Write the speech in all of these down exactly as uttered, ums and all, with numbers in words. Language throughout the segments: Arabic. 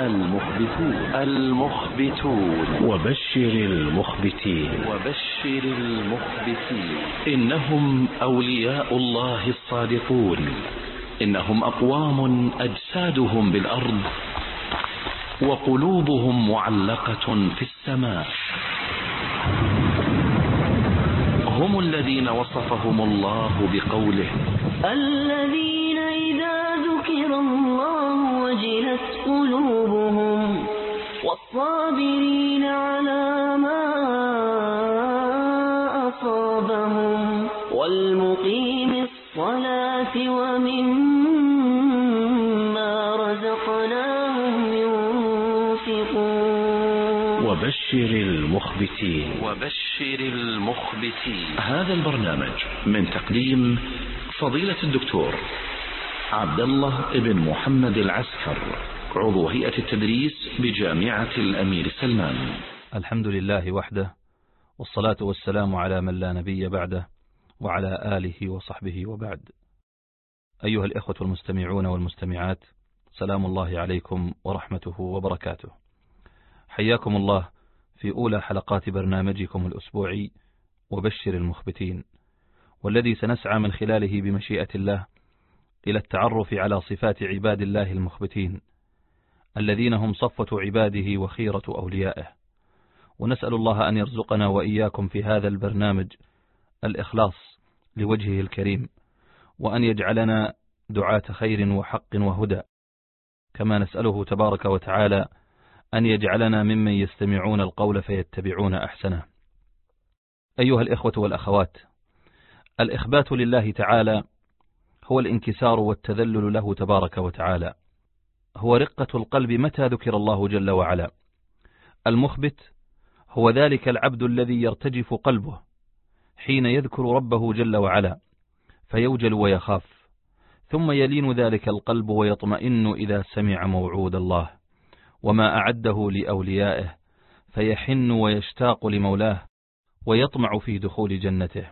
المخبتون المخبتون وبشر المخبتين وبشر المخبتين إنهم أولياء الله الصادقون، إنهم أقوام أجسادهم بالأرض وقلوبهم معلقة في السماء. هم الذين وصفهم الله بقوله: الذين إذا ذكر الله وجلت قلوبهم والصابرين على ما أصابهم والمقيم الصلاة ومما رزقناهم ينفقون. وبشر المخبتين وبشر المخبتين. هذا البرنامج من تقديم فضيلة الدكتور عبد الله بن محمد العسكر، عضو هيئة التدريس بجامعة الأمير سلمان. الحمد لله وحده، والصلاة والسلام على من لا نبي بعده، وعلى آله وصحبه وبعد. أيها الإخوة المستمعون والمستمعات، سلام الله عليكم ورحمته وبركاته. حياكم الله في أولى حلقات برنامجكم الأسبوعي وبشر المخبتين، والذي سنسعى من خلاله بمشيئة الله إلى التعرف على صفات عباد الله المخبتين الذين هم صفوة عباده وخيرة أوليائه. ونسأل الله أن يرزقنا وإياكم في هذا البرنامج الإخلاص لوجهه الكريم، وأن يجعلنا دعاة خير وحق وهدى، كما نسأله تبارك وتعالى أن يجعلنا ممن يستمعون القول فيتبعون أحسنه. أيها الإخوة والأخوات، الإخبات لله تعالى هو الانكسار والتذلل له تبارك وتعالى، هو رقة القلب متى ذكر الله جل وعلا. المخبت هو ذلك العبد الذي يرتجف قلبه حين يذكر ربه جل وعلا فيوجل ويخاف، ثم يلين ذلك القلب ويطمئن إذا سمع موعود الله وما أعده لأوليائه، فيحن ويشتاق لمولاه ويطمع في دخول جنته.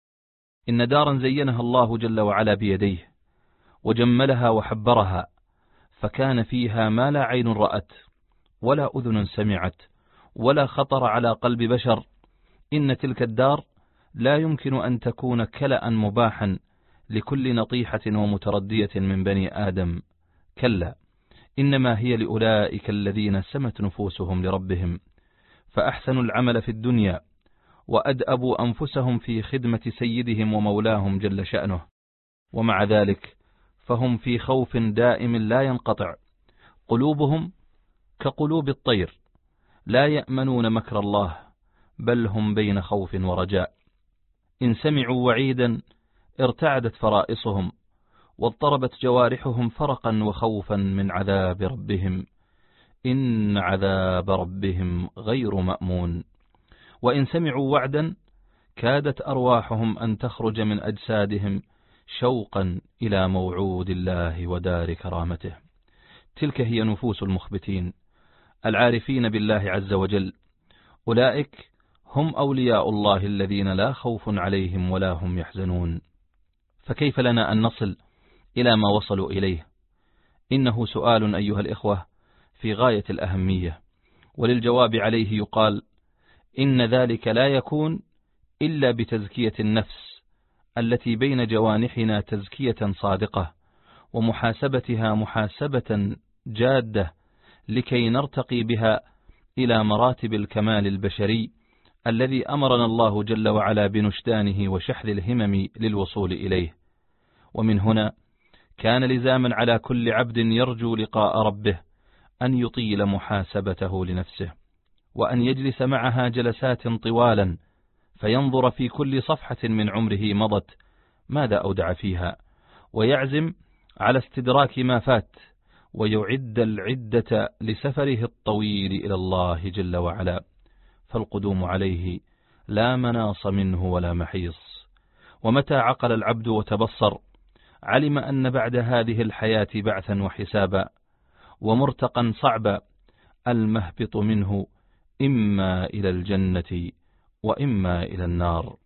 إن دارا زينها الله جل وعلا بيديه وجملها وحبرها، فكان فيها ما لا عين رأت ولا أذن سمعت ولا خطر على قلب بشر. إن تلك الدار لا يمكن أن تكون كلأ مباحا لكل نطيحة ومتردية من بني آدم، كلا، إنما هي لأولئك الذين سمت نفوسهم لربهم فأحسنوا العمل في الدنيا وأدأبوا أنفسهم في خدمة سيدهم ومولاهم جل شأنه، ومع ذلك فهم في خوف دائم لا ينقطع، قلوبهم كقلوب الطير لا يأمنون مكر الله، بل هم بين خوف ورجاء. إن سمعوا وعيدا ارتعدت فرائصهم واضطربت جوارحهم فرقا وخوفا من عذاب ربهم، إن عذاب ربهم غير مأمون. وإن سمعوا وعدا كادت أرواحهم أن تخرج من أجسادهم شوقا إلى موعود الله ودار كرامته. تلك هي نفوس المخبتين العارفين بالله عز وجل، أولئك هم أولياء الله الذين لا خوف عليهم ولا هم يحزنون. فكيف لنا أن نصل إلى ما وصلوا إليه؟ إنه سؤال أيها الإخوة في غاية الأهمية، وللجواب عليه يقال إن ذلك لا يكون إلا بتزكية النفس التي بين جوانحنا تزكية صادقة، ومحاسبتها محاسبة جادة، لكي نرتقي بها إلى مراتب الكمال البشري الذي أمرنا الله جل وعلا بنشدانه وشحذ الهمم للوصول إليه. ومن هنا كان لزاما على كل عبد يرجو لقاء ربه أن يطيل محاسبته لنفسه، وأن يجلس معها جلسات طوالا، فينظر في كل صفحة من عمره مضت ماذا أودع فيها، ويعزم على استدراك ما فات، ويعد العدة لسفره الطويل إلى الله جل وعلا، فالقدوم عليه لا مناص منه ولا محيص. ومتى عقل العبد وتبصر علم أن بعد هذه الحياة بعثا وحسابا ومرتقا صعبا، المهبط منه إما إلى الجنة وإما إلى النار.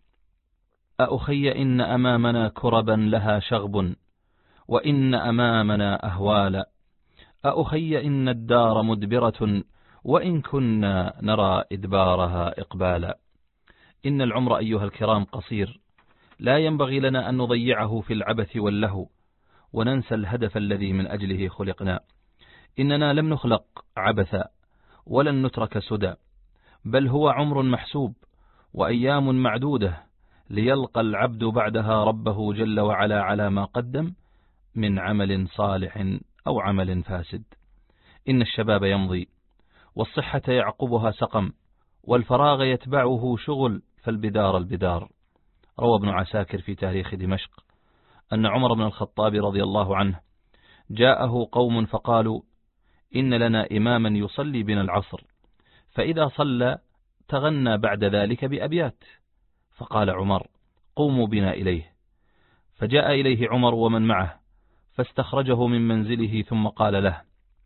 أأخي إن أمامنا كربا لها شغب، وإن أمامنا أهوالا، أأخي إن الدار مدبرة وإن كنا نرى إدبارها إقبالا. إن العمر أيها الكرام قصير، لا ينبغي لنا أن نضيعه في العبث واللهو وننسى الهدف الذي من أجله خلقنا. إننا لم نخلق عبثا ولن نترك سدى، بل هو عمر محسوب وأيام معدودة ليلقى العبد بعدها ربه جل وعلا على ما قدم من عمل صالح أو عمل فاسد. إن الشباب يمضي والصحة يعقبها سقم والفراغ يتبعه شغل، فالبدار البدار. روى ابن عساكر في تاريخ دمشق أن عمر بن الخطاب رضي الله عنه جاءه قوم فقالوا إن لنا إماما يصلي بنا العصر، فإذا صلى تغنى بعد ذلك بأبيات، فقال عمر قوموا بنا إليه. فجاء إليه عمر ومن معه فاستخرجه من منزله ثم قال له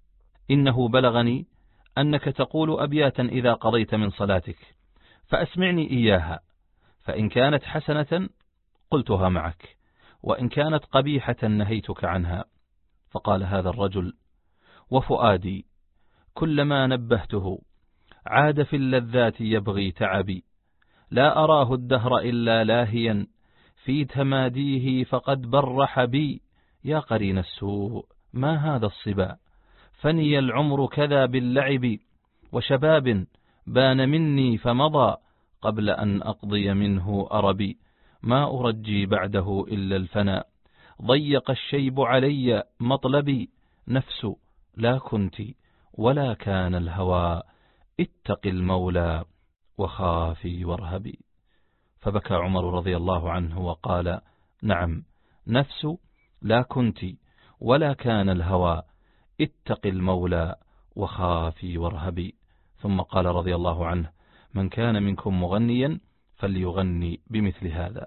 إنه بلغني أنك تقول أبياتا إذا قضيت من صلاتك، فأسمعني إياها، فإن كانت حسنة قلتها معك، وإن كانت قبيحة نهيتك عنها. فقال هذا الرجل وفؤادي كلما نبهته عاد في اللذات يبغي تعبي، لا أراه الدهر إلا لاهيا في تماديه فقد برح بي، يا قرين السوء ما هذا الصبا، فني العمر كذا باللعب، وشباب بان مني فمضى قبل أن أقضي منه أربي، ما أرجي بعده إلا الفنا، ضيق الشيب علي مطلبي، نفس لا كنت ولا كان الهوى، اتق المولى وخافي وارهبي. فبكى عمر رضي الله عنه وقال نعم، نفس لا كنت ولا كان الهوى، اتق المولى وخافي وارهبي. ثم قال رضي الله عنه من كان منكم مغنيا فليغني بمثل هذا.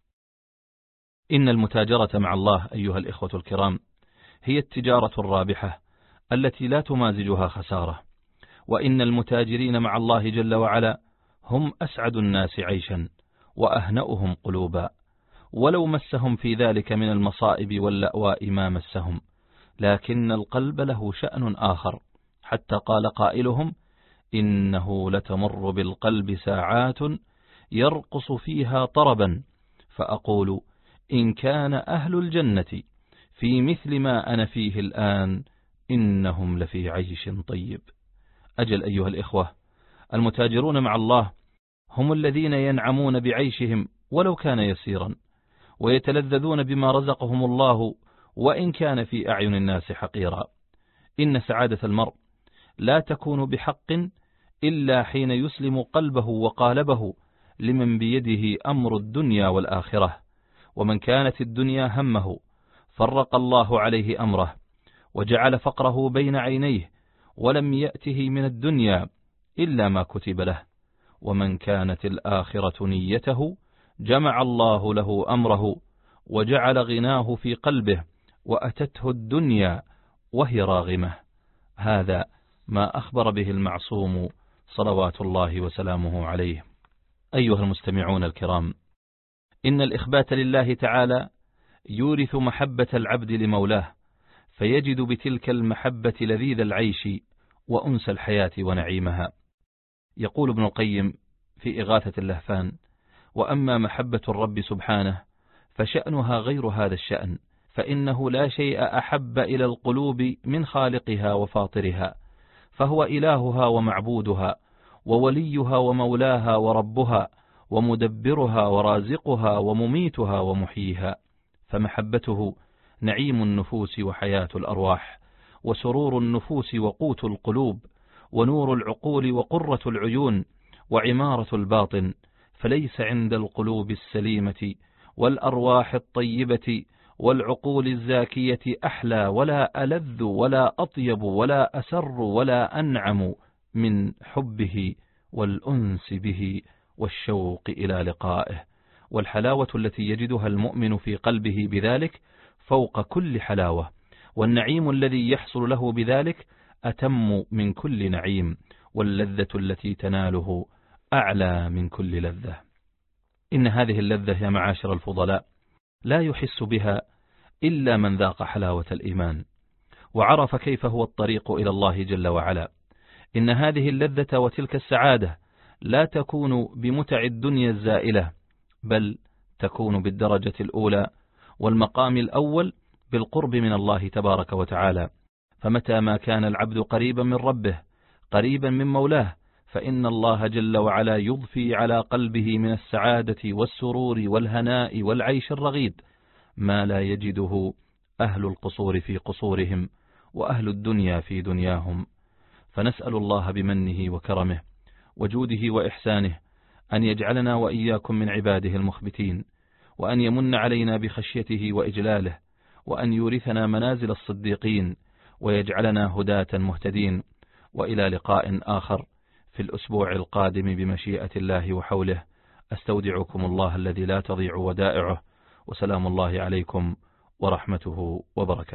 إن المتاجرة مع الله أيها الإخوة الكرام هي التجارة الرابحة التي لا تمازجها خسارة، وإن المتاجرين مع الله جل وعلا هم أسعد الناس عيشا وأهنأهم قلوبا، ولو مسهم في ذلك من المصائب واللأواء ما مسهم، لكن القلب له شأن آخر، حتى قال قائلهم إنه لتمر بالقلب ساعات يرقص فيها طربا، فأقول إن كان أهل الجنة في مثل ما أنا فيه الآن إنهم لفي عيش طيب. أجل أيها الإخوة، المتاجرون مع الله هم الذين ينعمون بعيشهم ولو كان يسيرا، ويتلذذون بما رزقهم الله وإن كان في أعين الناس حقيرا. إن سعادة المرء لا تكون بحق إلا حين يسلم قلبه وقالبه لمن بيده أمر الدنيا والآخرة، ومن كانت الدنيا همه فرق الله عليه أمره وجعل فقره بين عينيه، ولم يأته من الدنيا إلا ما كتب له، ومن كانت الآخرة نيته جمع الله له أمره وجعل غناه في قلبه وأتته الدنيا وهي راغمة. هذا ما أخبر به المعصوم صلوات الله وسلامه عليه. أيها المستمعون الكرام، إن الإخبات لله تعالى يورث محبة العبد لمولاه، فيجد بتلك المحبة لذيذ العيش وأنس الحياة ونعيمها. يقول ابن القيم في إغاثة اللهفان وأما محبة الرب سبحانه فشأنها غير هذا الشأن، فإنه لا شيء أحب إلى القلوب من خالقها وفاطرها، فهو إلهها ومعبودها ووليها ومولاها وربها ومدبرها ورازقها ومميتها ومحييها، فمحبته نعيم النفوس وحياة الأرواح، وسرور النفوس وقوت القلوب، ونور العقول وقرة العيون، وعمارة الباطن، فليس عند القلوب السليمة والأرواح الطيبة والعقول الزاكية أحلى ولا ألذ ولا أطيب ولا أسر ولا أنعم من حبه والأنس به والشوق إلى لقائه، والحلاوة التي يجدها المؤمن في قلبه بذلك فوق كل حلاوة، والنعيم الذي يحصل له بذلك أتم من كل نعيم، واللذة التي تناله أعلى من كل لذة. إن هذه اللذة يا معاشر الفضلاء لا يحس بها إلا من ذاق حلاوة الإيمان، وعرف كيف هو الطريق إلى الله جل وعلا. إن هذه اللذة وتلك السعادة لا تكون بمتع الدنيا الزائلة، بل تكون بالدرجة الأولى والمقام الأول بالقرب من الله تبارك وتعالى. فمتى ما كان العبد قريبا من ربه قريبا من مولاه، فإن الله جل وعلا يضفي على قلبه من السعادة والسرور والهناء والعيش الرغيد ما لا يجده أهل القصور في قصورهم وأهل الدنيا في دنياهم. فنسأل الله بمنه وكرمه وجوده وإحسانه أن يجعلنا وإياكم من عباده المخبتين، وأن يمن علينا بخشيته وإجلاله، وأن يورثنا منازل الصديقين، ويجعلنا هداة مهتدين. وإلى لقاء آخر في الأسبوع القادم بمشيئة الله وحوله. أستودعكم الله الذي لا تضيع ودائعه، وسلام الله عليكم ورحمته وبركاته.